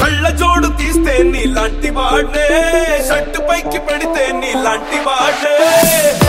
కళ్ళ జోడు తీస్తే నీలాంటి వాడే, షర్టు పైకి పెడితే నీలాంటి వాడే.